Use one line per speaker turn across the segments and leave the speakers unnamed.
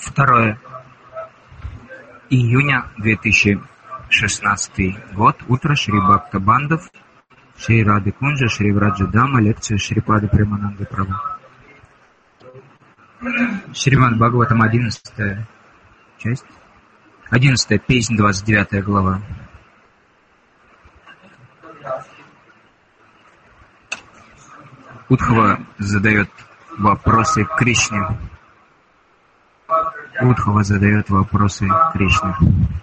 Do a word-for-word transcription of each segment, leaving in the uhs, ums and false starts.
второе июня две тысячи шестнадцатый год. Утро. Шри Бхактабандов, Шри Рады Кунджа, Шри Враджа Дама. Лекция Шрипады Премананды Прабху. Шримад Бхагаватам, одиннадцатая часть. одиннадцатая песнь, двадцать девятая глава. Удхава задает вопросы Кришне. Удхава задает вопросы Кришне.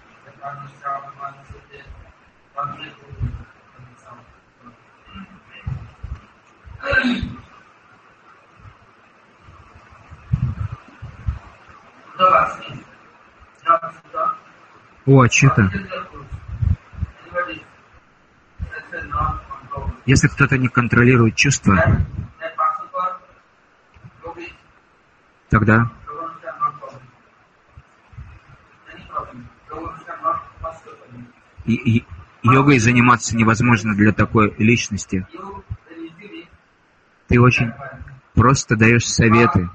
О, Ачюта, если кто-то не контролирует чувства, тогда и, и, йогой заниматься невозможно для такой личности. Ты очень просто даешь советы.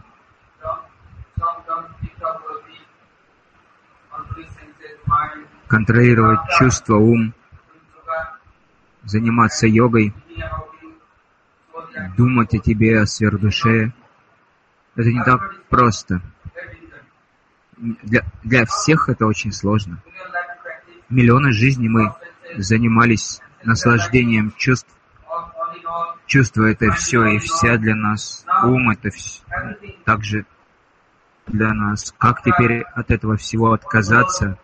Контролировать чувства, ум, заниматься йогой, думать о тебе, о сверхдуше. Это не так просто. Для, для всех это очень сложно. Миллионы жизней мы занимались наслаждением чувств. Чувства — это все и вся для нас. Ум — это все также для нас. Как теперь от этого всего отказаться?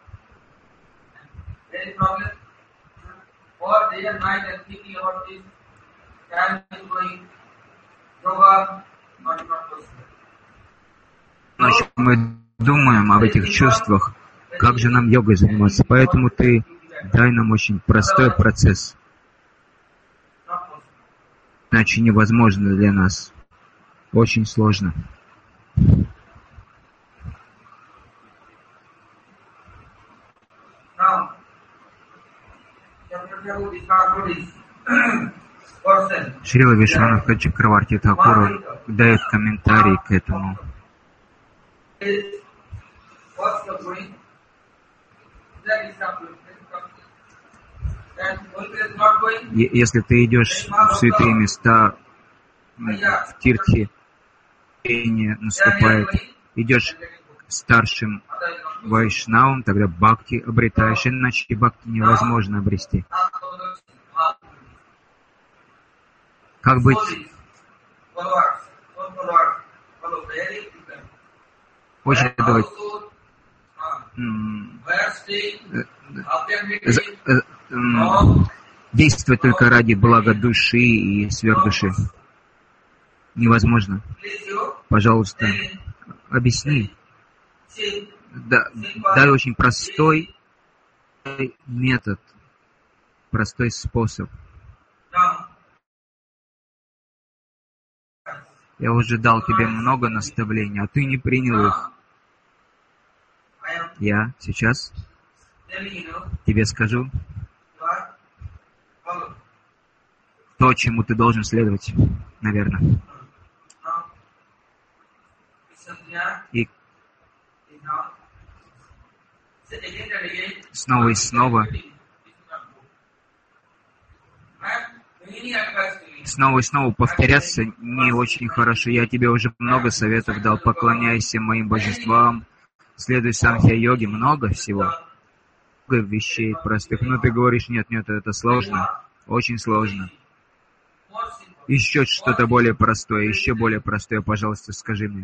Ночью мы думаем об этих чувствах, как же нам йогой заниматься. Поэтому ты дай нам очень простой процесс. Иначе невозможно для нас. Очень сложно. Шрила Вишванатха Чакраварти Тхакур дает комментарий к этому. Если ты идешь в святые места, в тиртхи, не наступает, идешь к старшим вайшнавам, тогда бхакти обретаешь, иначе бхакти невозможно обрести. Как быть? Очень давать действовать только ради блага души и сверхдуши. Невозможно. Пожалуйста, объясни. Да, дай очень простой метод, простой способ. Я уже дал тебе много наставлений, а ты не принял их. Я сейчас тебе скажу то, чему ты должен следовать, наверное. И снова и снова Снова и снова повторяться не очень хорошо. Я тебе уже много советов дал. Поклоняйся моим божествам, следуй санхья-йоге, много всего. Много вещей простых. Но ты говоришь, нет, нет, это сложно. Очень сложно. Еще что-то более простое, еще более простое, пожалуйста, скажи мне.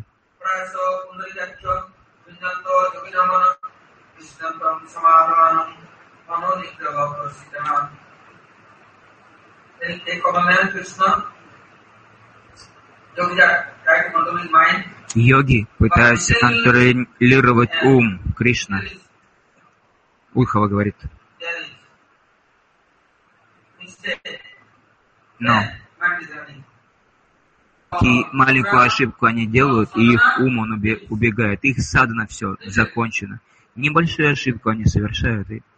Йоги пытаются контролировать ум. Кришна. Удхава говорит. Но и маленькую ошибку они делают, и их ум он убегает. Их садхана все закончено. Небольшую ошибку они совершают. И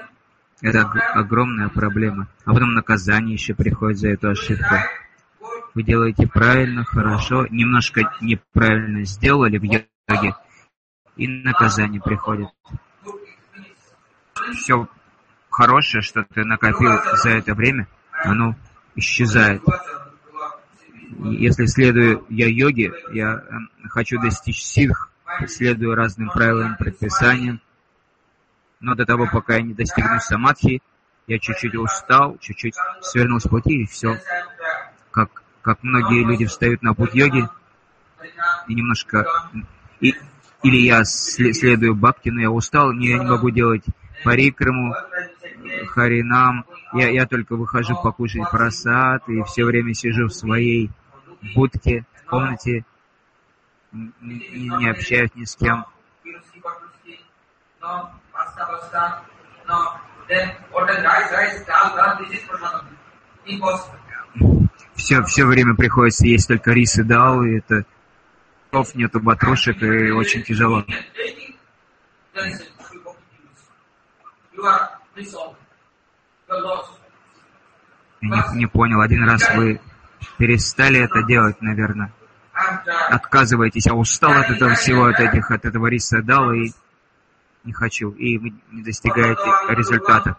это огромная проблема. А потом наказание еще приходит за эту ошибку. вы делаете правильно, хорошо, немножко неправильно сделали в йоге, и наказание приходит. Все хорошее, что ты накопил за это время, оно исчезает. Если следую я йоге, я хочу достичь ситх, следую разным правилам, предписаниям, но до того, пока я не достигну самадхи, я чуть-чуть устал, чуть-чуть свернул с пути, и все. Как, как многие люди встают на путь йоги, и немножко... И, или я следую бхакти, но я устал, я не могу делать парикраму, харинам, я, я только выхожу покушать прасад, и все время сижу в своей будке, в комнате, не, не общаюсь ни с кем. Все, все время приходится есть только рис и дал, и это нету батрушек, и очень тяжело. Я не, не понял, один раз вы перестали это делать, наверное. Отказываетесь, а устал от этого всего, от этих, от этого риса дал, и не хочу, и вы не достигаете результата.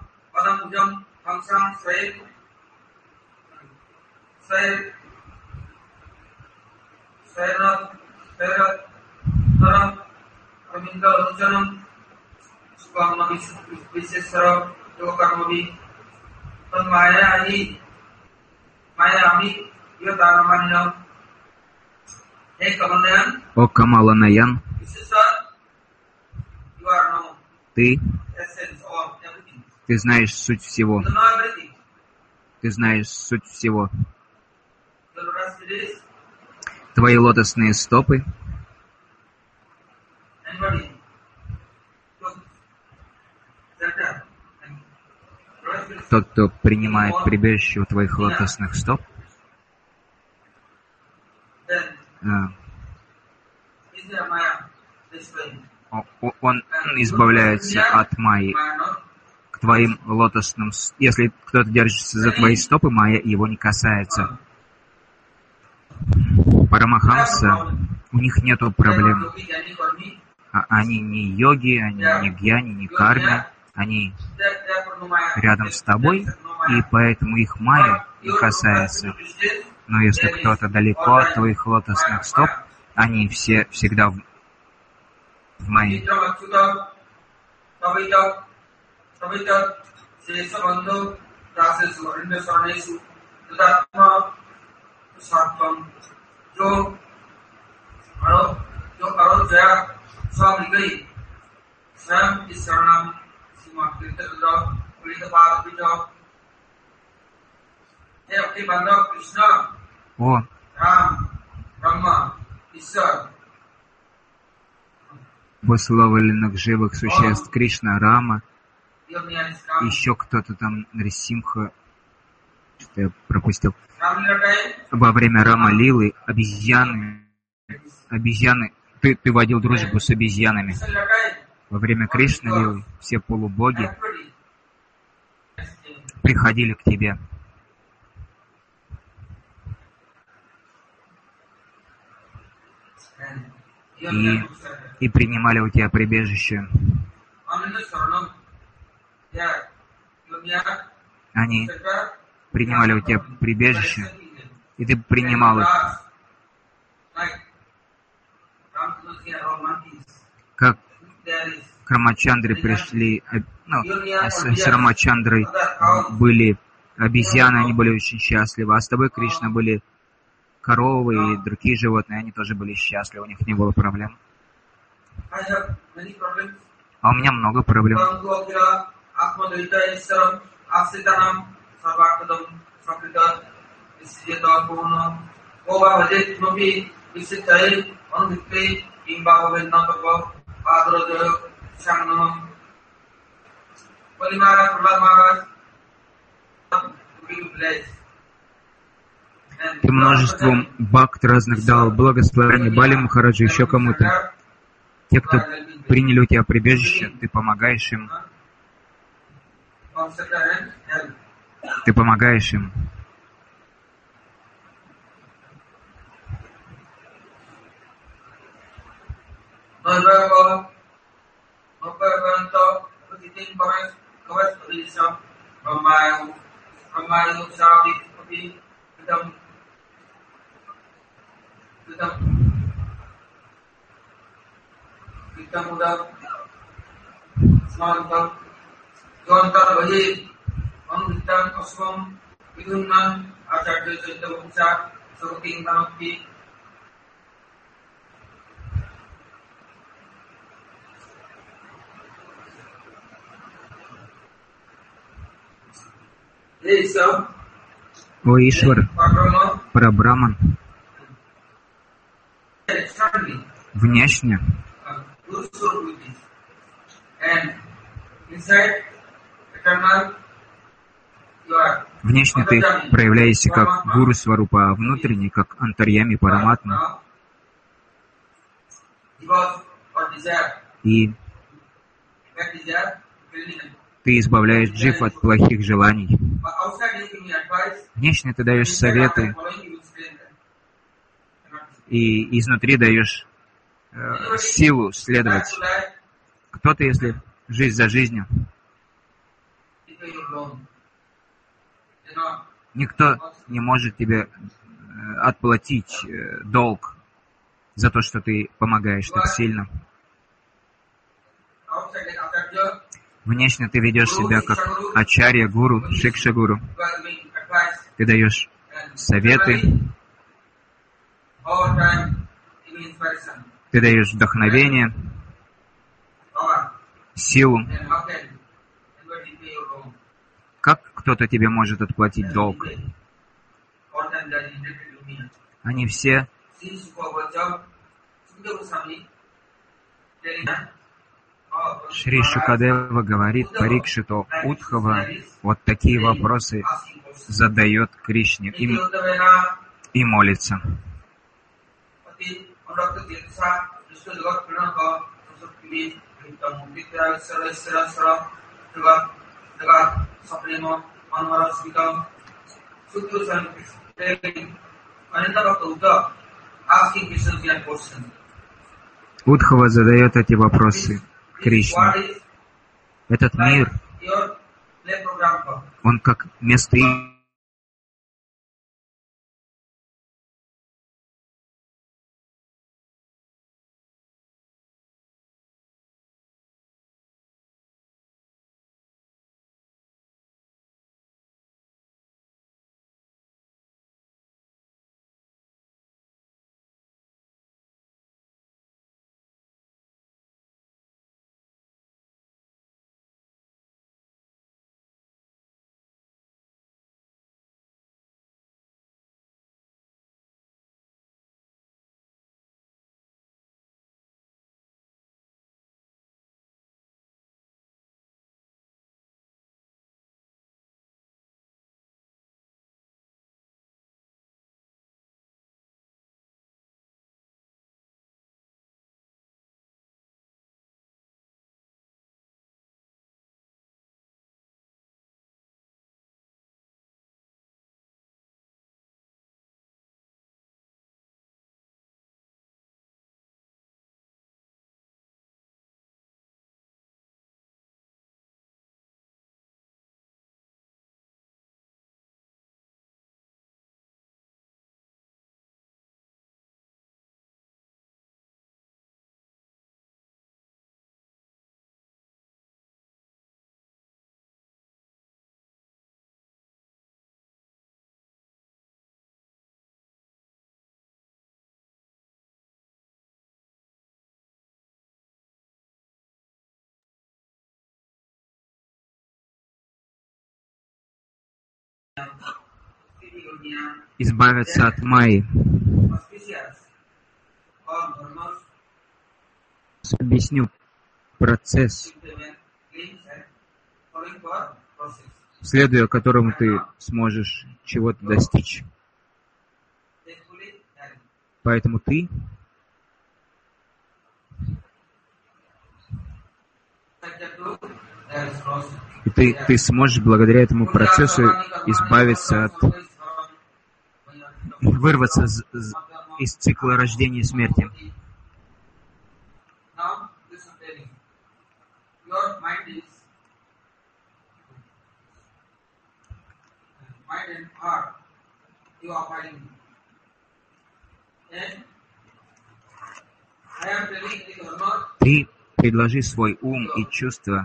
О Камала Наян, ты, ты знаешь суть всего. Ты знаешь суть всего. Твои лотосные стопы тот, кто принимает прибежище у твоих лотосных стоп, он избавляется от майи. К твоим лотосным... Если кто-то держится за твои стопы, майя его не касается. Парамахамса, у них нету проблем. Они не йоги, они не гьяни, не карми. Они рядом с тобой, и поэтому их майя не касается. Но если кто-то далеко от твоих лотосных стоп, они все всегда в, в майе. О, высловленных живых существ Кришна, Рама, еще кто-то там, Нарисимха, что я пропустил. Во время Рама Лилы обезьяны, обезьяны, ты, ты водил дружбу с обезьянами. Во время Кришны Лилы все полубоги приходили к тебе. И, и принимали у тебя прибежище. Они принимали у тебя прибежище, и ты принимал их. Как к Рамачандре пришли, ну, с, с Рамачандрой были обезьяны, они были очень счастливы, а с тобой, Кришна, были коровы и другие животные, они тоже были счастливы, у них не было проблем. А у меня много проблем. Ты множеством бхакт разных дал благословение Бали Махараджу, еще кому-то. Те, кто приняли у тебя прибежище, ты помогаешь им. Ты помогаешь им. О Ишвар, Парабраман, внешне внешне ты проявляешься как Гуру Сварупа, а внутренне как Антарьями Параматма. И ты избавляешь джив от плохих желаний. Внешне ты даешь советы, и изнутри даешь э, силу следовать. Кто-то, если жизнь за жизнью, никто не может тебе э, отплатить э, долг за то, что ты помогаешь так сильно. Внешне ты ведешь себя как ачарья, гуру, шикша гуру. Ты даешь советы, ты даешь вдохновение, силу. Как кто-то тебе может отплатить долг? Они все Шри Шукадева говорит Парикшиту, Удхава вот такие вопросы задает Кришне и, и молится. Удхава задает эти вопросы Кришне. Этот мир, он как место избавиться от майи. Объясню процесс, следуя которому ты сможешь чего-то достичь. Поэтому ты и ты, ты сможешь благодаря этому процессу избавиться от, вырваться из, из цикла рождения и смерти. Ты предложи свой ум и чувства,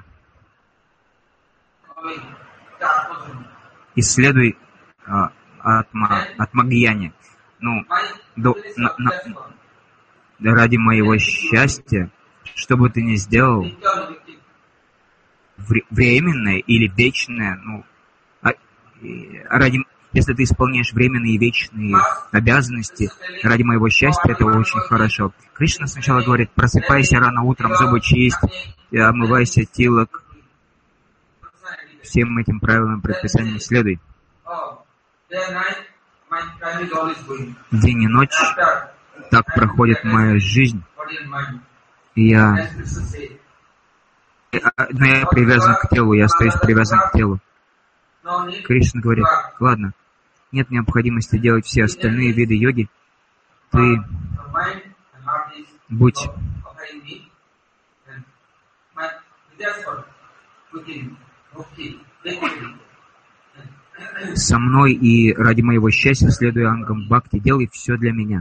исследуй а, атма, атмагьяни. Ну, до, на, на, ради моего счастья, что бы ты ни сделал, временное или вечное, ну, а, ради, если ты исполняешь временные и вечные обязанности, ради моего счастья, это очень хорошо. Кришна сначала говорит: просыпайся рано утром, зубы чисть, омывайся, тилок. Всем этим правилам, предписаниям следуй. День и ночь так проходит моя жизнь, и я, но я привязан к телу, я остаюсь привязан к телу. Кришна говорит: ладно, нет необходимости делать все остальные виды йоги, ты будь со мной и ради моего счастья, следуя ангам бхакти, делай все для меня.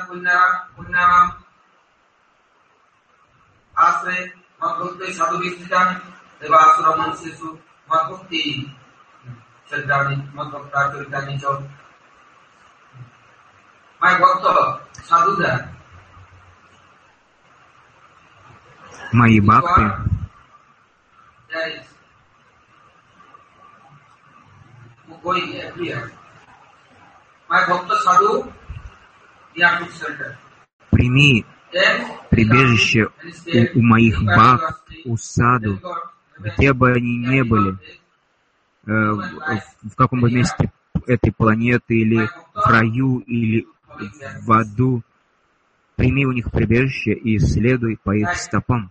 Мои бхакты прими прибежище у, у моих бхакт, у саду, где бы они ни были, э, в, в каком бы месте этой планеты, или в раю, или в аду. Прими у них прибежище и следуй по их стопам.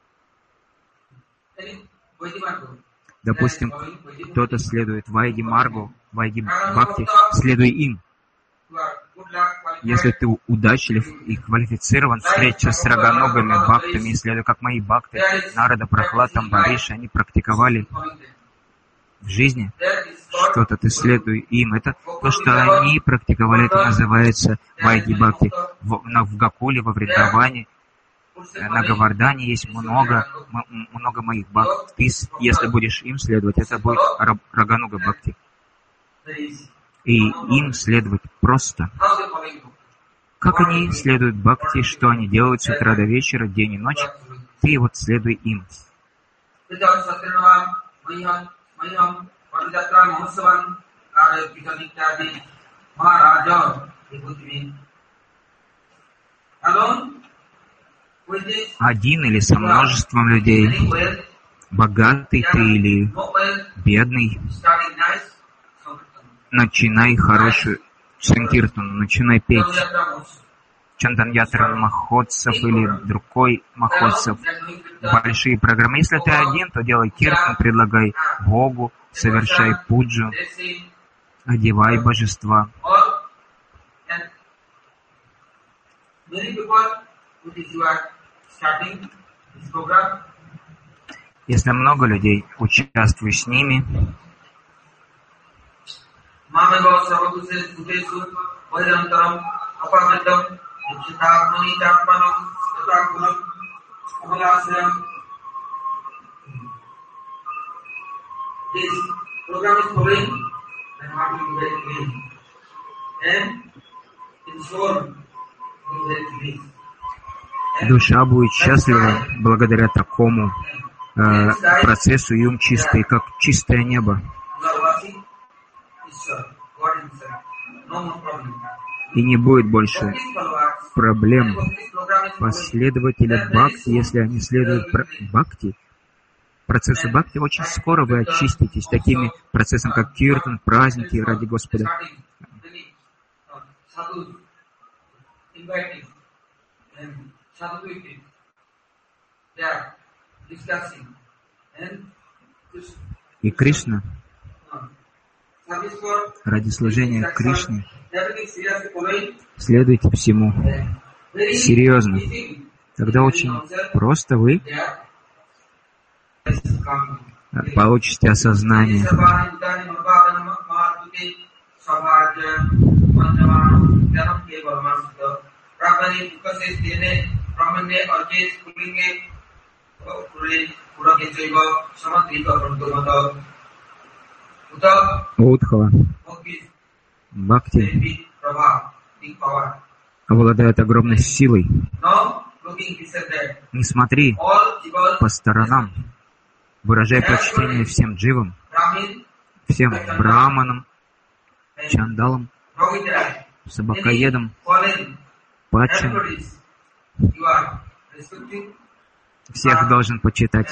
Допустим, кто-то следует Вайди Маргу, Вайди Бхакти, следуй им. Если ты удачлив и квалифицирован, встретиться с раганогами, бхактами, следуй как мои бхакты, Нарада, Прахлад, Амбариш, они практиковали в жизни что-то, ты следуй им. Это то, что они практиковали, это называется Вайди Бхакти. В, в Гакуле, во Вриндаване, на Гавардане есть много, много моих бхакти. Ты, если будешь им следовать, это будет Рагануга Бхакти. И им следовать просто. Как они следуют бхакти, что они делают с утра до вечера, день и ночь, ты вот следуй им. Один или со множеством людей, богатый ты или бедный, начинай хорошую санкиртану, начинай петь Чандан-ятра Махотсав или другой Махотсав, большие программы. Если ты один, то делай киртан, предлагай Богу, совершай пуджу, одевай божества. Если много людей, участвуй с ними. Душа будет счастлива благодаря такому э, процессу, и ум чистый, как чистое небо. И не будет больше проблем. Последователи бхакти, если они следуют бхакти, процессу бхакти, очень скоро вы очиститесь такими процессами, как киртан, праздники ради Господа. И Кришна, ради служения Кришне, следуйте всему серьезно. Тогда очень просто вы получите осознание. Удхава, бхакти обладает огромной силой. Не смотри по сторонам, выражай почтение всем дживам, всем браманам, чандалам, собакоедам, падшим. Всех должен почитать.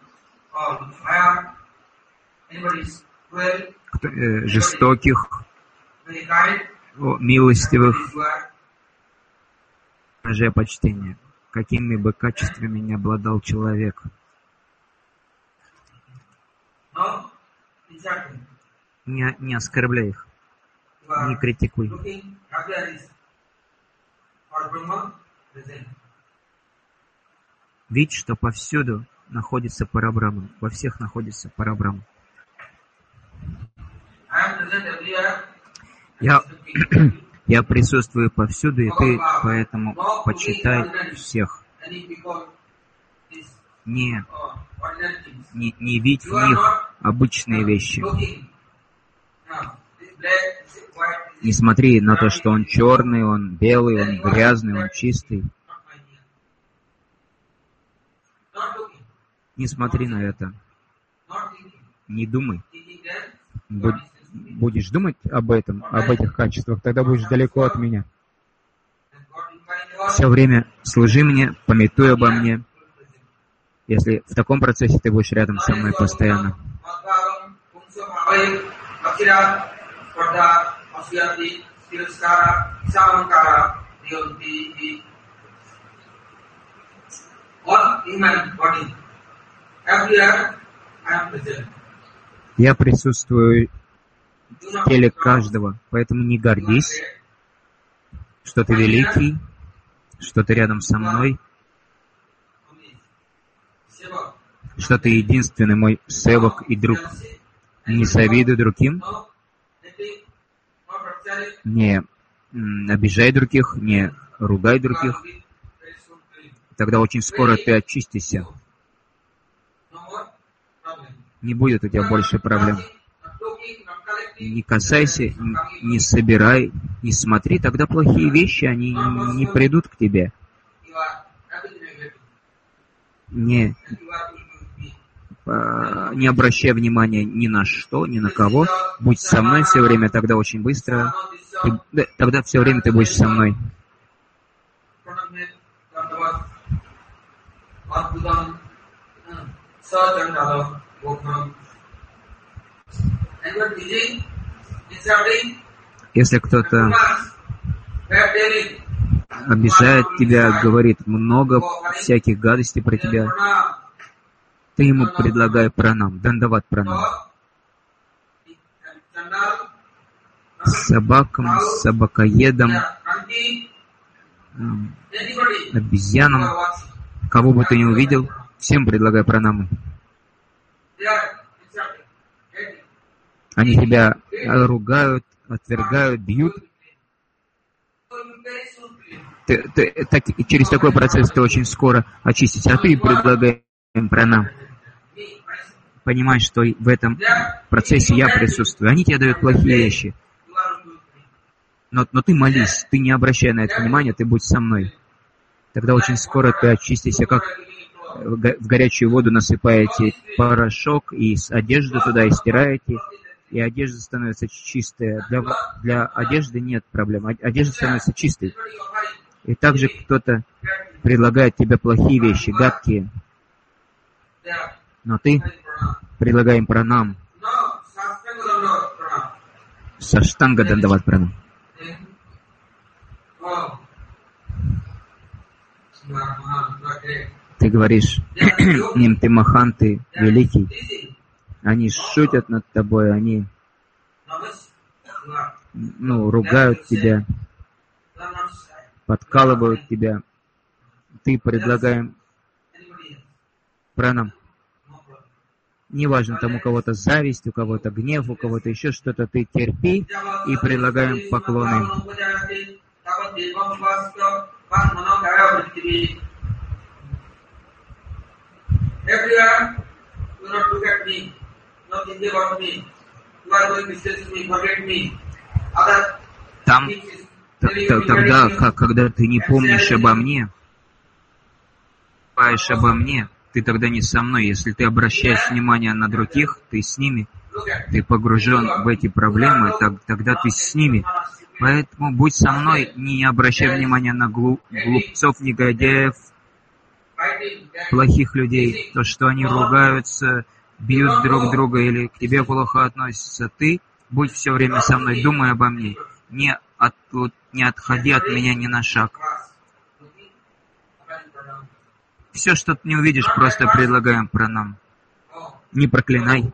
Кто, э, жестоких, о, милостивых, выражай почтение, какими бы качествами ни обладал человек. Не, не оскорбляй их, не критикуй. Видь, что повсюду находится Парабрахман, во всех находится Парабрахман. Я, я присутствую повсюду, и ты поэтому почитай всех. Не, не, не видь в них обычные вещи. Не смотри на то, что он черный, он белый, он грязный, он чистый. Не смотри на это. Не думай. Будешь думать об этом, об этих качествах, тогда будешь далеко от меня. Все время служи мне, памятуй обо мне. Если в таком процессе ты будешь рядом со мной постоянно. Я присутствую в теле каждого, поэтому не гордись, что ты великий, что ты рядом со мной, что ты единственный мой севак и друг. Не завидуй другим, не обижай других, не ругай других. Тогда очень скоро ты очистишься. Не будет у тебя больше проблем. Не касайся, не собирай, не смотри, тогда плохие вещи, они не придут к тебе. Не, не обращай внимания ни на что, ни на кого. Будь со мной все время, тогда очень быстро. Ты, тогда все время ты будешь со мной. Если кто-то обижает тебя, говорит много всяких гадостей про тебя, ты ему предлагай пранам, дандават пранам. Собакам, собакоедам, обезьянам, кого бы ты ни увидел, всем предлагай пранамы. Они тебя ругают, отвергают, бьют. Ты, ты, так, через такой процесс ты очень скоро очистишься, а ты предлагай им пранам. Понимаешь, что в этом процессе я присутствую. Они тебе дают плохие вещи. Но, но ты молись, ты не обращай на это внимания, ты будь со мной. Тогда очень скоро ты очистишься, как в горячую воду насыпаете порошок и одежду туда и стираете, и одежда становится чистая. Для, для одежды нет проблем, одежда становится чистой. И также кто-то предлагает тебе плохие вещи, гадкие, но ты предлагай им пранам. Саштанга дандават пранам. Ты говоришь, им ты махан, ты великий. Они шутят над тобой, они ну, ругают тебя, подкалывают тебя. ты предлагаем пранам. Неважно, там у кого-то зависть, у кого-то гнев, у кого-то еще что-то, ты терпи и предлагаем поклоны. Там, тогда, как, когда ты не помнишь обо мне, думаешь обо мне, ты тогда не со мной. Если ты обращаешь внимание на других, ты с ними, ты погружен в эти проблемы, так, тогда ты с ними. Поэтому будь со мной, не обращай внимания на глуп, глупцов, негодяев, плохих людей, то, что они ругаются, бьют друг друга или к тебе плохо относятся. Ты будь все время со мной, думай обо мне. Не, от, не отходи от меня ни на шаг. Все, что ты не увидишь, просто предлагаем пранам. Не проклинай.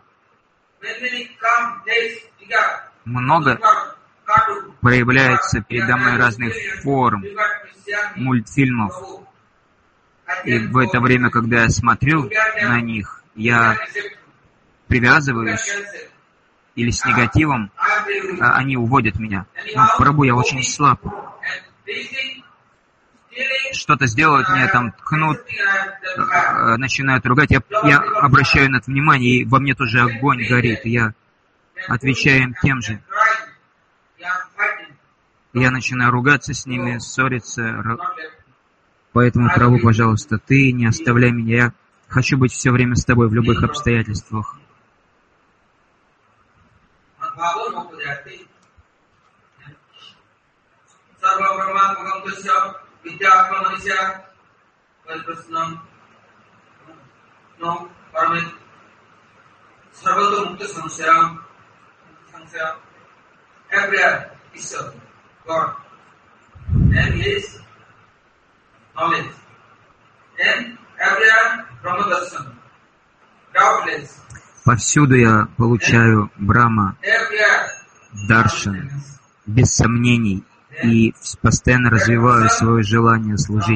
Много проявляется передо мной разных форм, мультфильмов. И в это время, когда я смотрю на них, я привязываюсь или с негативом, они уводят меня. Но Прабху, я очень слаб. Что-то сделают мне, там, ткнут, начинают ругать. Я, я обращаю на это внимание, и во мне тоже огонь горит. И я отвечаю им тем же. Я начинаю ругаться с ними, ссориться. Поэтому, Прабху, пожалуйста, ты не оставляй меня. Я хочу быть все время с тобой в любых обстоятельствах. Повсюду я получаю Брахма, Даршан, без сомнений, и постоянно развиваю свое желание служить.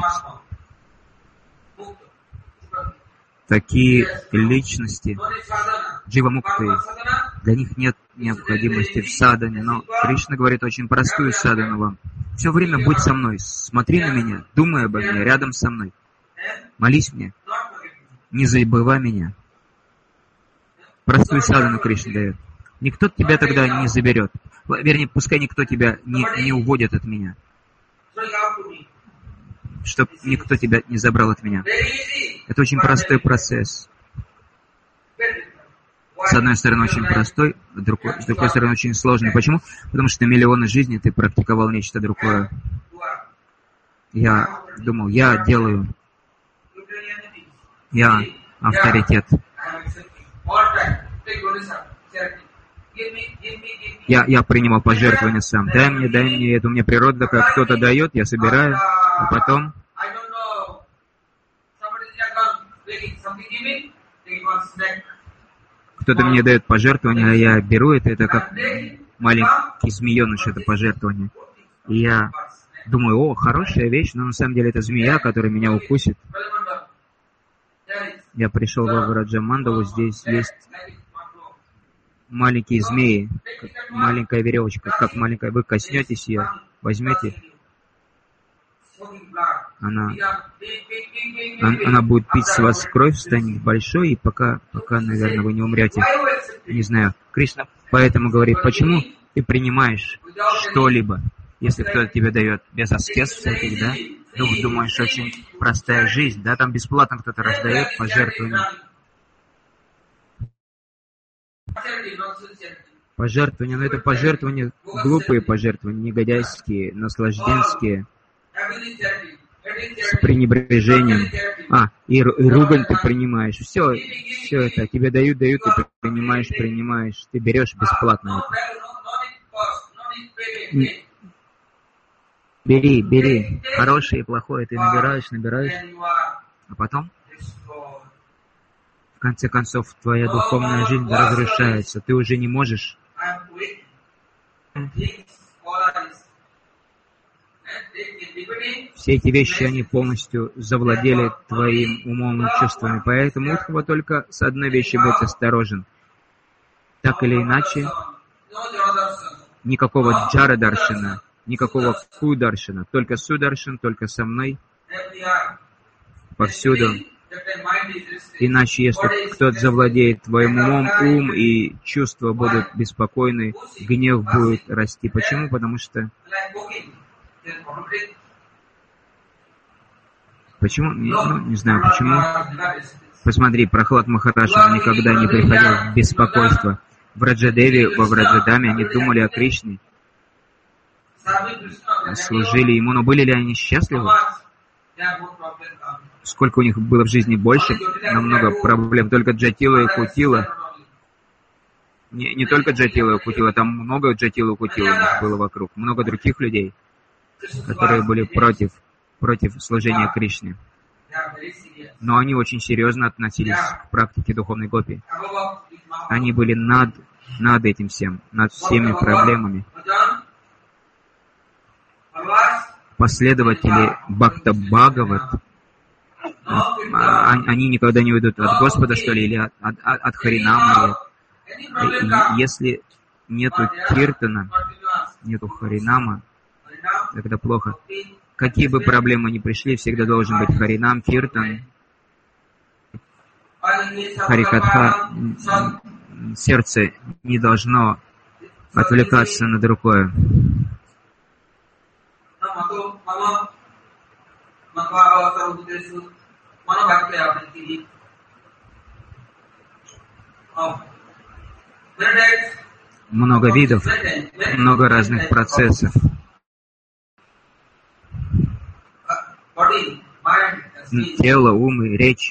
Такие личности, джива-мукты, для них нет необходимости в садхане, но Кришна говорит очень простую садхану вам. Все время будь со мной, смотри на меня, думай обо мне, рядом со мной. Молись мне, не забывай меня. Простую садхану Кришна дает. Никто тебя тогда не заберет. Вернее, пускай никто тебя не, не уводит от меня. Чтоб никто тебя не забрал от меня. Это очень простой процесс. С одной стороны, очень простой, с другой, с другой стороны, очень сложный. Почему? Потому что миллионы жизней ты практиковал нечто другое. Я думал, я делаю. Я авторитет. Я, я принимал пожертвования сам. Дай мне, дай мне, это у меня природа такая, кто-то дает, я собираю, а потом кто-то мне дает пожертвование, а я беру это, это как маленький змееныш, это пожертвование. И я думаю, о, хорошая вещь, но на самом деле это змея, которая меня укусит. Я пришел во Враджамандалу, здесь есть маленькие змеи, маленькая веревочка, как маленькая, вы коснетесь ее, возьмете, она, она будет пить с вас кровь, станет большой, и пока, пока, наверное, вы не умрете. Не знаю, Кришна поэтому говорит, почему ты принимаешь что-либо, если кто-то тебе дает, без аскез всяких, да? Ну, думаешь, очень простая жизнь, да, там бесплатно кто-то раздает пожертвования. Пожертвования, но это пожертвования, глупые пожертвования, негодяйские, наслажденские, с пренебрежением. А, и, и ругань ты принимаешь. Все, все это тебе дают, дают, ты принимаешь, принимаешь. Ты берешь бесплатно это. Бери, бери. Хорошее и плохое ты набираешь, набираешь. А потом, в конце концов, твоя духовная жизнь разрушается. Ты уже не можешь Все эти вещи, они полностью завладели твоим умом и чувствами. Поэтому, Удхава, только с одной вещью будь осторожен. Так или иначе, никакого джара-даршана, никакого ку-даршана, только су-даршан, только со мной, повсюду. Иначе, если кто-то завладеет твоим умом, ум и чувства будут беспокойны, гнев будет расти. Почему? Потому что... Почему? Ну, не знаю почему. Посмотри, Прохлад Махарадж никогда не приходил в беспокойство. В Раджадеве, во Враджадаме они думали о Кришне, служили ему, но были ли они счастливы? Сколько у них было в жизни больше, намного проблем. Только Джатила и Кутила. Не, не только Джатила и Кутила, там много Джатила и Кутила у них было вокруг. Много других людей, которые были против, против служения Кришне. Но они очень серьезно относились к практике духовной гопи. Они были над, над этим всем, над всеми проблемами. Последователи Бхакта Бхагават, они никогда не уйдут от Господа, что ли, или от, от, от Харинама. И если нету киртана, нету Харинама, тогда плохо. Какие бы проблемы ни пришли, всегда должен быть Харинам, киртан, Харикатха. Сердце не должно отвлекаться на другое. Много видов, много разных процессов. Тело, ум и речь.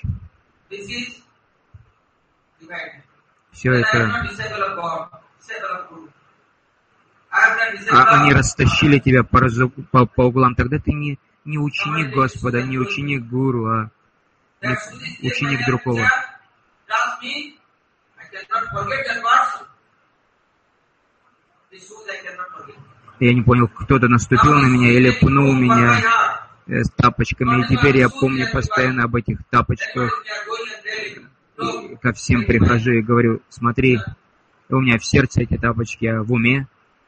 Все это... А они растащили тебя по, разу... по, по углам. Тогда ты не, не ученик Господа, не ученик Гуру, а ученик другого. Я не понял, кто-то наступил на меня или пнул меня с тапочками, и теперь я помню постоянно об этих тапочках. И ко всем прихожу и говорю: смотри, у меня в сердце эти тапочки, а в уме.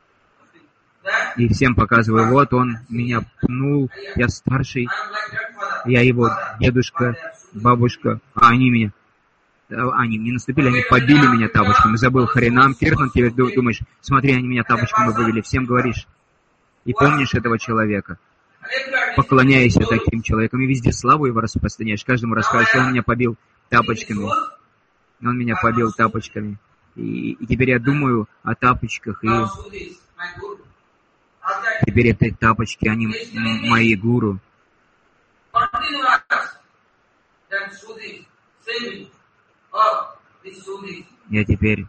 И всем показываю: вот он меня пнул, я старший, я его дедушка, бабушка, а они меня, они мне наступили, они побили меня тапочками. Забыл Харинам, Киртан, теперь думаешь: смотри, они меня тапочками вывели. Всем говоришь и помнишь этого человека. Поклоняйся таким человеком и везде славу его распространяешь. Каждому расскажешь: он меня побил тапочками. Он меня побил тапочками. И, и теперь я думаю о тапочках, и теперь эти тапочки, они мои гуру. Я теперь...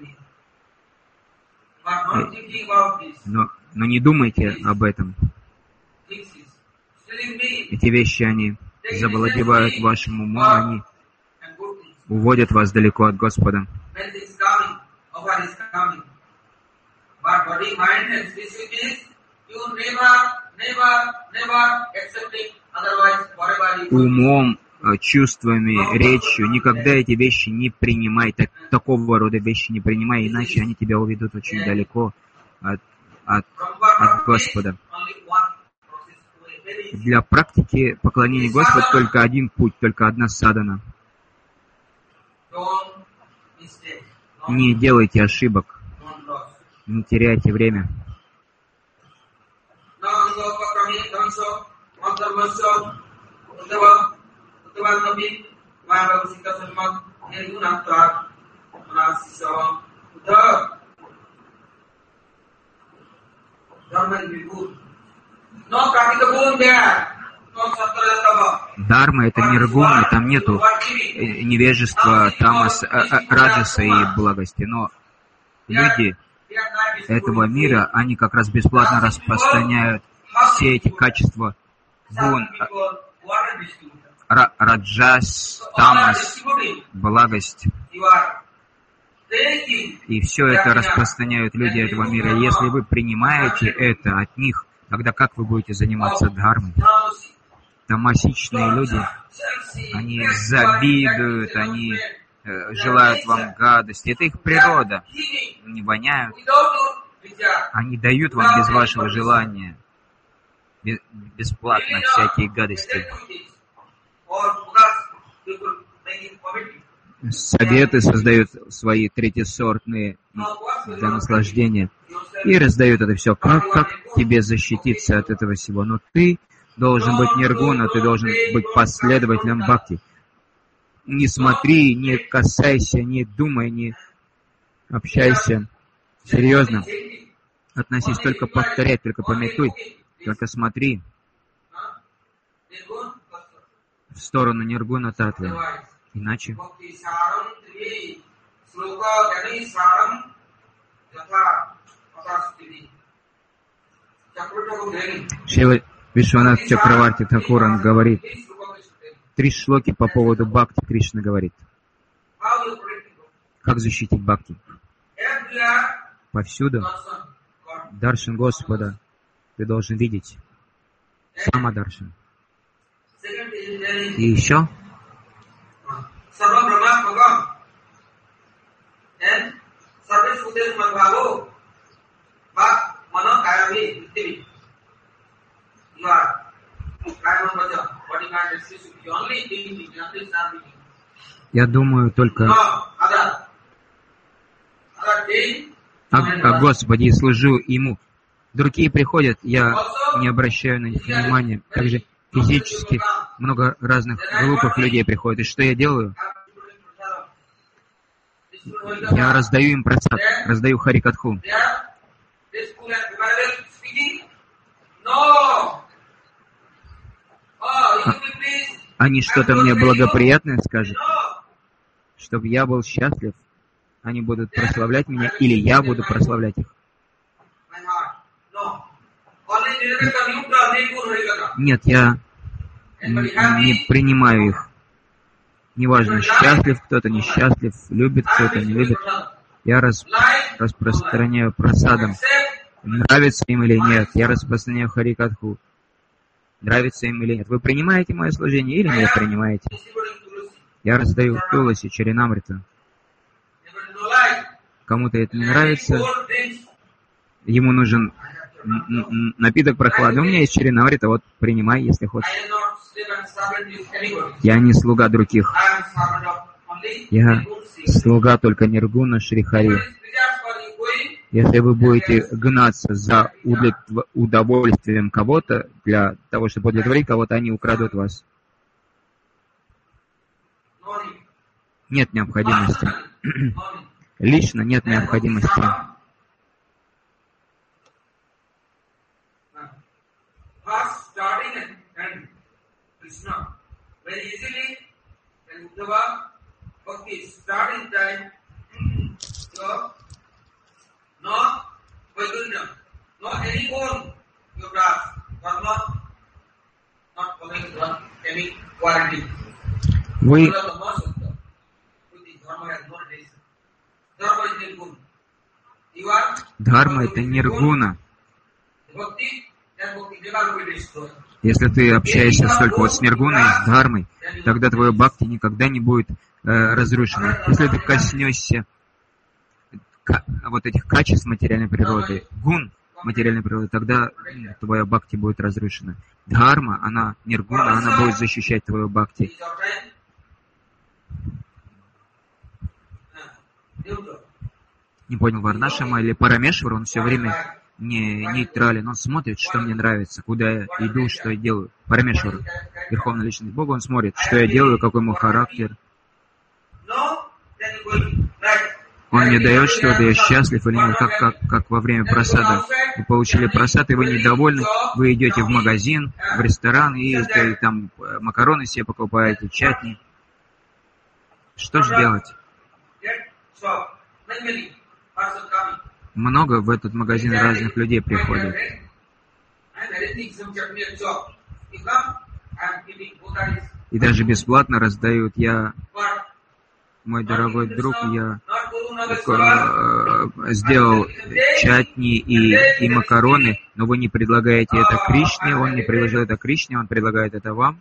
Но, но не думайте об этом. Эти вещи, они завладевают вашим умом, они уводят вас далеко от Господа. Умом, чувствами, речью никогда эти вещи не принимай, так, такого рода вещи не принимай, иначе они тебя уведут очень далеко от, от, от Господа. Для практики поклонения Господу только один путь, только одна садхана. Не делайте ошибок, не теряйте время. Дharma — это ниргуна, там нету невежества, тамас, раджаса и благости. Но люди этого мира, они как раз бесплатно распространяют все эти качества гун, раджас, тамас, благость. И все это распространяют люди этого мира. Если вы принимаете это от них, Тогда как вы будете заниматься дхармой? Тамасичные люди, они завидуют, они э, желают вам гадости. Это их природа. Они воняют. Они дают вам без вашего желания, без, бесплатно всякие гадости. Советы создают свои третьесортные для наслаждения и раздают это все. Как, как тебе защититься от этого всего? Но ты должен быть ниргуна, ты должен быть последователем бхакти. Не смотри, не касайся, не думай, не общайся. Серьезно. Относись, только повторяй, только пометуй, только смотри в сторону ниргуна татвы. Иначе Шрила Вишванат Чакраварти Тхакуран говорит, три шлоки по поводу бхакти. Кришна говорит, как защитить бхакти? Повсюду даршан Господа ты должен видеть. Самадаршан. И еще я думаю только о, о Господе и служу Ему. Другие приходят, я не обращаю на них внимания. Также физически много разных глупых людей приходит. И что я делаю? Я раздаю им прасад, раздаю харикатху. Они что-то мне благоприятное скажут, чтобы я был счастлив. Они будут прославлять меня, или я буду прославлять их. Нет, я не принимаю их. Неважно, счастлив кто-то, несчастлив, любит кто-то, не любит. Я рас, распространяю прасадом. Нравится им или нет, я распространяю харикатху. Нравится им или нет. Вы принимаете мое служение или не принимаете? Я раздаю туласи, чаринамрита. Кому-то это не нравится. Ему нужен напиток прохладный. У меня есть чаринамрита, вот принимай, если хочешь. Я не слуга других. Я слуга только ниргуна Шри Хари. Если вы будете гнаться за удовольствием кого-то, для того, чтобы удовлетворить кого-то, они украдут вас. Нет необходимости. Лично нет необходимости. Вы дхарма — это ниргуна. Если ты общаешься только вот с ниргуной, с дхармой, тогда твое бхакти никогда не будет э, разрушено. Если ты коснешься вот этих качеств материальной природы, гун материальной природы, тогда твое бхакти будет разрушено. Дхарма, она ниргуна, она будет защищать твое бхакти. Не понял, Варнашама или Парамешвар, он все время не нейтрален, он смотрит, что мне нравится, куда я иду, что я делаю. Парамешвар, Верховная Личность Бога, он смотрит, что я делаю, какой мой характер. Он мне дает что-то, я счастлив или нет, как, как, как во время просада. Вы получили просад, и вы недовольны, вы идете в магазин, в ресторан, и, и там макароны себе покупаете, чатни. Что же делать? Много в этот магазин разных людей приходит. И даже бесплатно раздают. Я, мой дорогой друг, я сделал чатни и, и макароны, но вы не предлагаете это Кришне, он не предложил это Кришне, он предлагает это вам.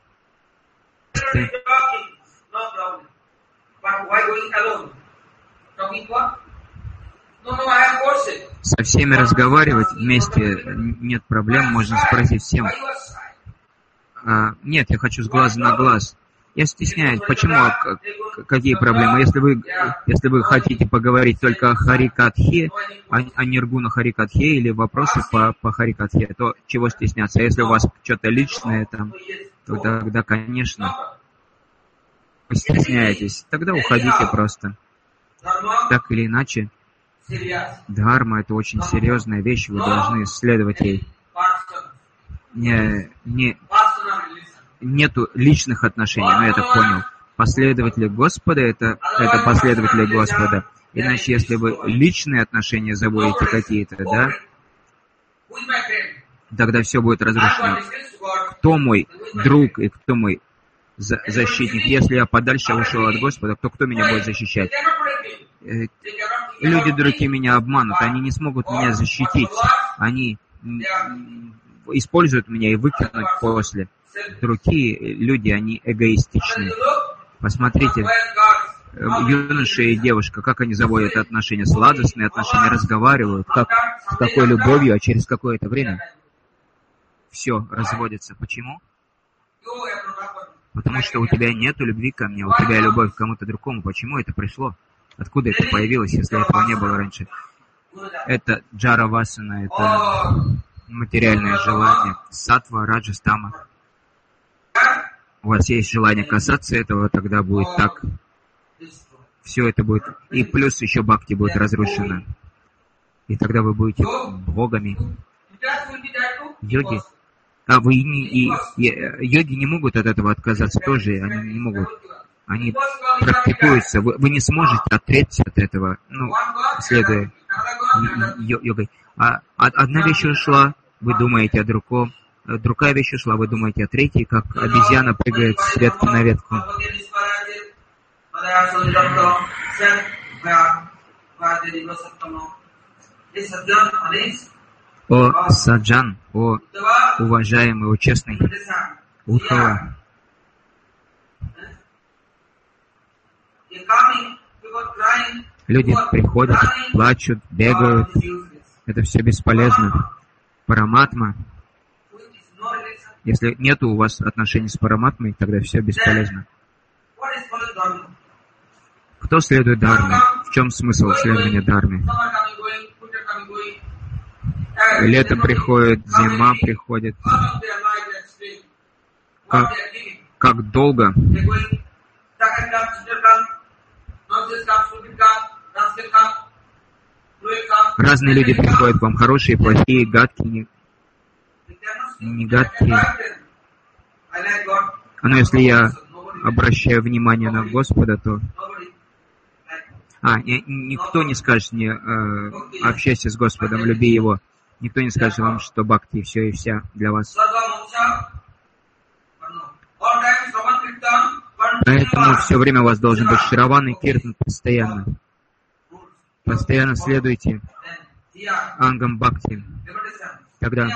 Со всеми разговаривать вместе нет проблем, можно спросить всем. А, нет, я хочу с глаза на глаз. Я стесняюсь. Почему? Какие проблемы? Если вы, если вы хотите поговорить только о Харикатхе, о, о Ниргуна Харикатхе или вопросы по, по Харикатхе, то чего стесняться? Если у вас что-то личное там, то тогда, конечно, вы стесняетесь. Тогда уходите просто. Так или иначе, дхарма — это очень серьезная вещь, вы должны исследовать ей. Не, не, нету личных отношений, но я так понял. Последователи Господа — это, это последователи Господа. Иначе, если вы личные отношения заводите какие-то, да, тогда все будет разрушено. Кто мой друг и кто мой за, защитник? Если я подальше ушел от Господа, то кто меня будет защищать? Люди другие меня обманут, они не смогут меня защитить. Они используют меня и выкинут после. Другие люди, они эгоистичны. Посмотрите, юноша и девушка, как они заводят отношения, сладостные отношения, разговаривают, как с такой любовью, а через какое-то время все разводится. Почему? Потому что у тебя нету любви ко мне, у тебя любовь к кому-то другому. Почему это пришло? Откуда это появилось, если этого не было раньше? Это джара васана, это материальное желание. Сатва, раджас, тама. У вас есть желание касаться этого, тогда будет так. Все это будет. И плюс еще бхакти будет разрушено. И тогда вы будете богами. Йоги. А вы не, и, и йоги не могут от этого отказаться тоже. Они не могут. Они практикуются. Вы, вы не сможете отречься от этого, ну, следуя йогой. А одна вещь ушла, вы думаете о другом. Другая вещь ушла, вы думаете о третьей, как обезьяна прыгает с ветки на ветку. О саджан, о уважаемый, о честный, Уттава. Люди приходят, плачут, бегают. Это все бесполезно. Параматма. Если нет у вас отношений с Параматмой, тогда все бесполезно. Кто следует дхарме? В чем смысл следования дхарме? Лето приходит, зима приходит. Как, как долго? Разные люди приходят к вам, хорошие, плохие, гадкие, не, не гадкие. Но если я обращаю внимание на Господа, то... А, никто не скажет мне, э, общайся с Господом, люби Его. Никто не скажет вам, что бхакти все и вся для вас. Поэтому все время у вас должен быть шраван и киртан постоянно. Постоянно следуйте ангам бхакти. Тогда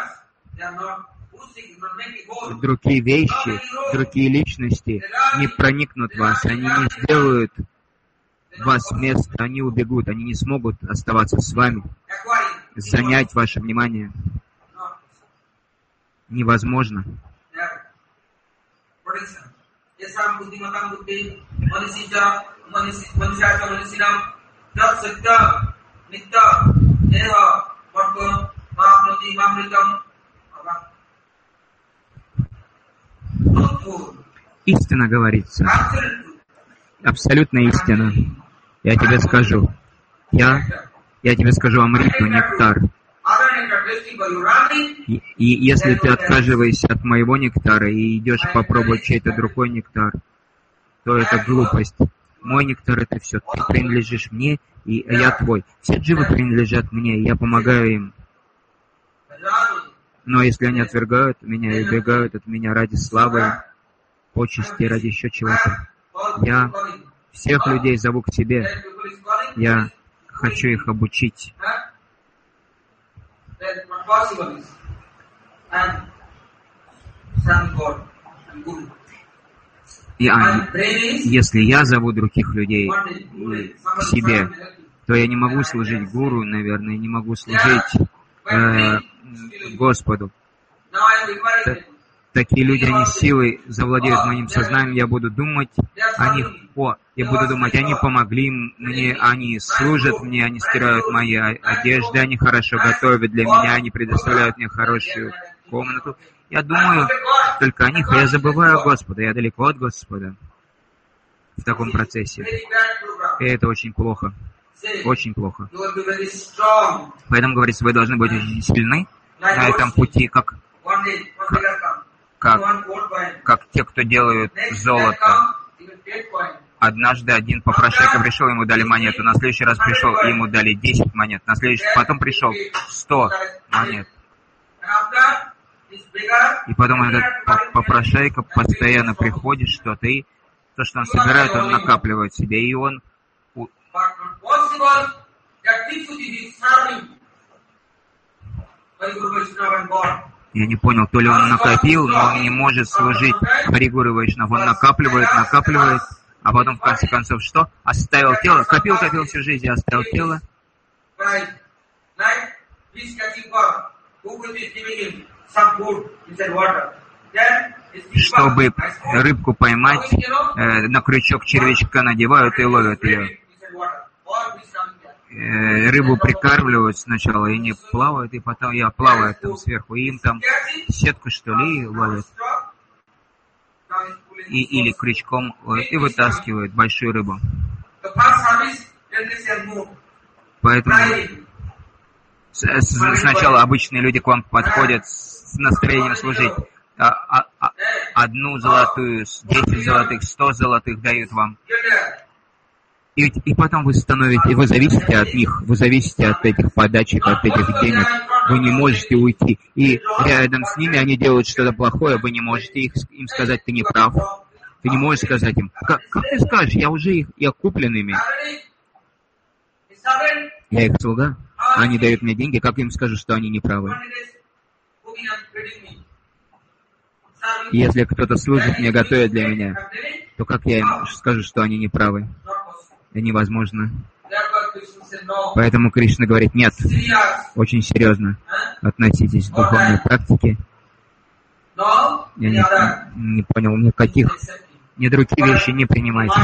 другие вещи, другие личности не проникнут в вас, они не сделают вас место, они убегут, они не смогут оставаться с вами, занять ваше внимание. Невозможно. Истина говорится. Абсолютная истина. Я тебе скажу. Я, я тебе скажу амриту, нектар. И, и если ты отказываешься от моего нектара и идешь попробовать чей-то другой нектар, то это глупость. Мой нектар — это все. Ты принадлежишь мне, и я твой. Все дживы принадлежат мне, и я помогаю им. Но если они отвергают меня и убегают от меня ради славы, почести, ради еще чего-то, я всех людей зову к себе. Я хочу их обучить. И они, если я зову других людей к себе, то я не могу служить гуру, наверное, не могу служить э, Господу. Такие люди, они силой завладеют моим сознанием, я буду думать о них, о, я буду думать, они помогли мне, они служат мне, они стирают мои одежды, они хорошо готовят для меня, они предоставляют мне хорошую комнату. Я думаю только о них, а я забываю о Господе, я далеко от Господа в таком процессе. И это очень плохо, очень плохо. Поэтому, говорится, вы должны быть очень сильны на этом пути, как... Как, как те, кто делают золото. Однажды один попрошайка пришел, ему дали монету, на следующий раз пришел, и ему дали десять монет, на следующий, потом пришел сто монет. И потом этот попрошайка постоянно приходит что-то, и то, что он собирает, он накапливает себе, и он... Я не понял, то ли он накопил, но он не может служить Хари Гуру Вайшнав. Он накапливает, накапливает, а потом в конце концов что? Оставил тело, копил, копил всю жизнь и оставил тело. Чтобы рыбку поймать, э, на крючок червячка надевают и ловят ее. Рыбу прикармливают сначала, и они плавают, и потом я плаваю там сверху, и им там сетку, что ли, ловят. И, или крючком ловят, и вытаскивают большую рыбу. Поэтому сначала обычные люди к вам подходят с настроением служить. А, а, а, одну золотую, десять золотых, сто золотых дают вам. И, и потом вы становитесь, вы зависите от них, вы зависите от этих подачек, от этих денег. Вы не можете уйти. И рядом с ними они делают что-то плохое, вы не можете их, им сказать, ты не прав. Ты не можешь сказать им, как, как ты скажешь, я уже их, я куплен ими. Я их слуга, они дают мне деньги, как им скажу, что они не правы? Если кто-то служит мне, готовит для меня, то как я им скажу, что они не правы? Это невозможно. Поэтому Кришна говорит, нет, очень серьезно относитесь к духовной практике. Я не, не понял, никаких, ни другие вещи не принимайте.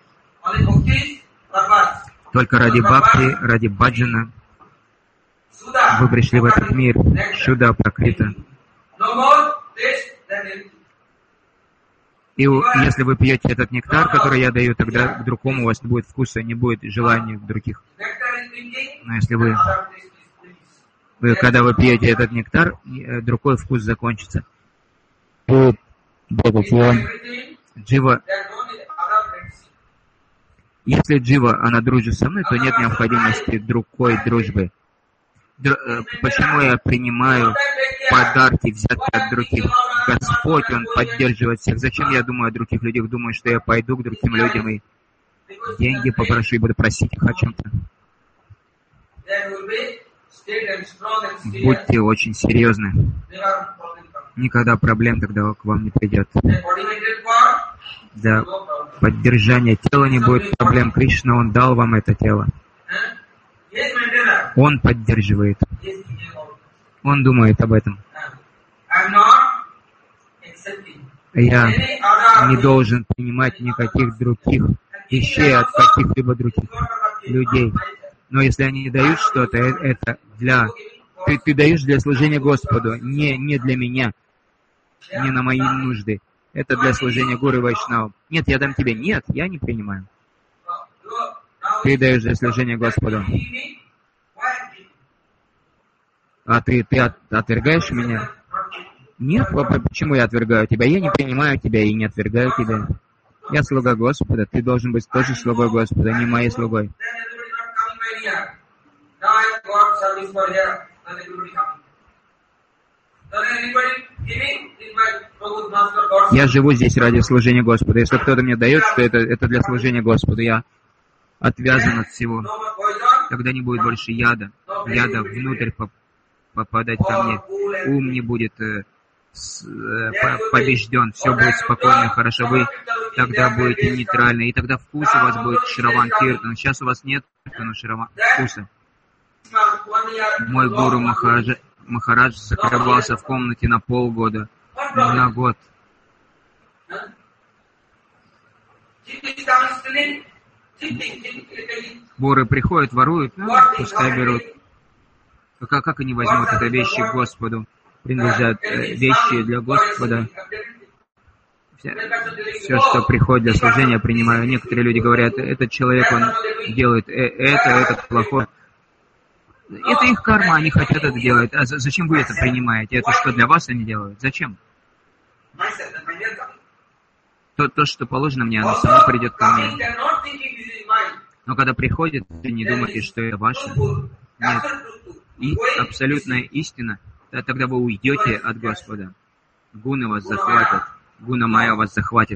Только ради бхакти, ради баджана вы пришли в этот мир, Шуда Пракрита. И если вы пьете этот нектар, который я даю, тогда к другому у вас не будет вкуса, не будет желания к других. Но если вы, вы когда вы пьете этот нектар, другой вкус закончится. Джива, если Джива, она дружит со мной, то нет необходимости другой дружбы. Дру, почему я принимаю подарки, взятые от других? Господь, Он поддерживает всех. Зачем я думаю о других людях? Думаю, что я пойду к другим людям и деньги попрошу и буду просить их о чем-то. Будьте очень серьезны. Никогда проблем тогда к вам не придет. Для поддержания тела не будет проблем. Кришна, Он дал вам это тело. Он поддерживает. Он думает об этом. Я не должен принимать никаких других вещей от каких-либо других людей. Но если они дают что-то, это для... Ты, ты даешь для служения Господу, не, не для меня, не на мои нужды. Это для служения Гуру Вайшнава. Нет, я дам тебе. Нет, я не принимаю. Ты даешь для служения Господу. А ты, ты от, отвергаешь меня? Нет, почему я отвергаю тебя? Я не принимаю тебя и не отвергаю тебя. Я слуга Господа, ты должен быть тоже слугой Господа, не моей слугой. Я живу здесь ради служения Господа. Если кто-то мне дает, то это, это для служения Господа. Я отвязан от всего. Тогда не будет больше яда, яда внутрь попадать ко мне. Ум не будет э, с, э, побежден, все будет спокойно, хорошо. Вы тогда будете нейтральны, и тогда вкус у вас будет Шраван Киртан. Сейчас у вас нет Шраван вкуса. Мой гуру Махараджа, Махарадж закрывался в комнате на полгода, на год. Воры приходят, воруют, ну, пускай берут. Как, как они возьмут это вещи к Господу? Принадлежат э, вещи для Господа. Все, все, что приходит для служения, принимаю. Некоторые люди говорят, этот человек, он делает э, это, этот плохой. Это их карма, они хотят это делать. А зачем вы это принимаете? Это что, для вас они делают? Зачем? То, то что положено мне, оно само придет ко мне. Но когда приходит, вы не думайте, что это ваше. Нет. И абсолютная истина, тогда вы уйдете от Господа. Гуны вас захватят. Гуна Майя вас захватит.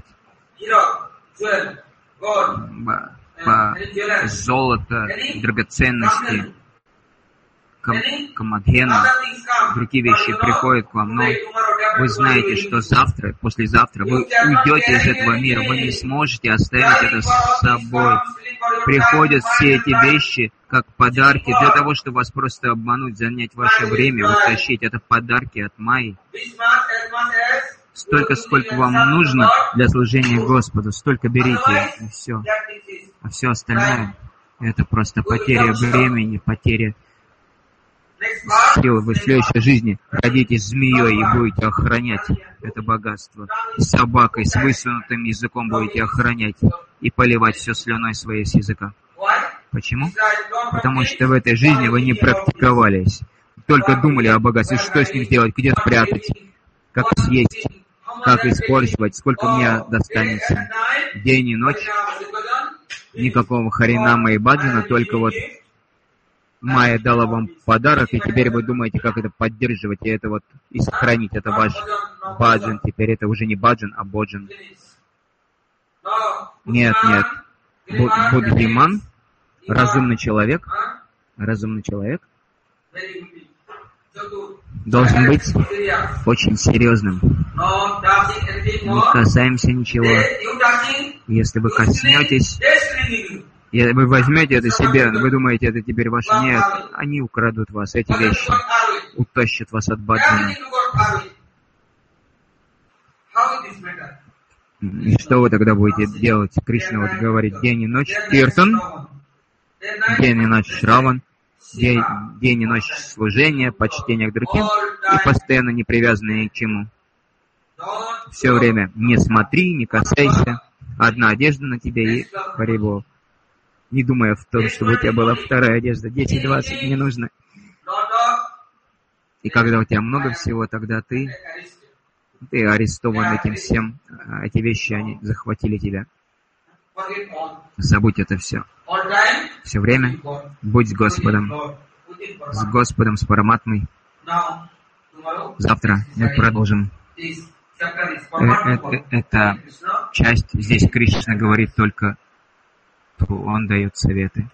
По золото, драгоценности, кам камадхена, другие вещи приходят к вам. Но вы знаете, что завтра, послезавтра вы уйдете из этого мира. Вы не сможете оставить это с собой. Приходят все эти вещи как подарки для того, чтобы вас просто обмануть, занять ваше время, утащить. Это подарки от Майи. Столько, сколько вам нужно для служения Господу, столько берите, и все. А все остальное — это просто потеря времени, потеря сил. Вы в следующей жизни родитесь змеей и будете охранять это богатство. С собакой, с высунутым языком будете охранять и поливать все слюной своей с языка. Почему? Потому что в этой жизни вы не практиковались. Только думали о богатстве, что с ним делать, где спрятать, как съесть, как использовать, сколько мне достанется. День и ночь. Никакого харинама и баджана, только вот Майя дала вам подарок, и теперь вы думаете, как это поддерживать, и это вот, и сохранить. Это ваш баджан. Теперь это уже не баджан, а боджан. Нет, нет. Буддхиман, разумный человек, разумный человек, должен быть очень серьезным. Не касаемся ничего. Если вы коснетесь, вы возьмете это себе, вы думаете, это теперь ваше. Нет, они украдут вас, эти вещи, утащат вас от баджана. И что вы тогда будете делать? Кришна вот говорит, день и ночь киртан, день и ночь шраван, день, день и ночь служения, почтение к другим, и постоянно не привязанные ни к чему. Все время не смотри, не касайся, одна одежда на тебе и харибол. Не думая в том, чтобы у тебя была вторая одежда, десять-двадцать не нужно. И когда у тебя много всего, тогда ты, ты арестован этим всем. Эти вещи, они захватили тебя. Забудь это все. Все время будь с Господом. С Господом, с Параматмой. Завтра мы продолжим. Эта часть, здесь Кришна говорит только, он дает советы.